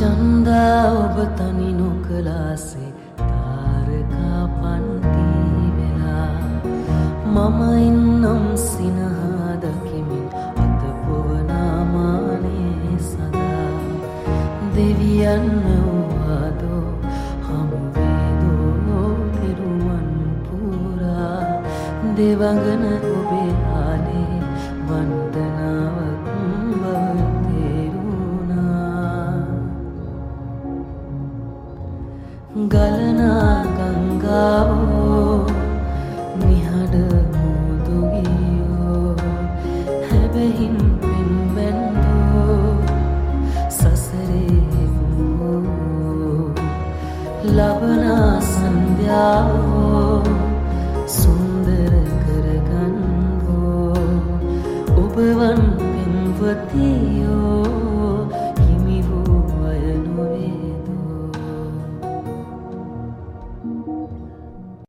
චන්දා ඔබ තනි නොකලාසේ තාරකා පන්ති වෙලා මම ඉන්නම් සිනහා දකිමින් අත පොවනාමානේ සදා දෙවියන් වූවාදෝ හමුවේදෝ නිරුමන් පුරා දෙවඟන ඔබේ ආලේ වන්දනාවක් බව තේරුණා ගලනා ගංගාවෝ නිහඬ මුදුගියෝ හැබැහින් පෙන්වැන්දෝ සසරේ වූ ලබනා සන්ධ්‍යාවෝ සුන්දර කරගන්වෝ ඔබවන් පෙන්වතියෝ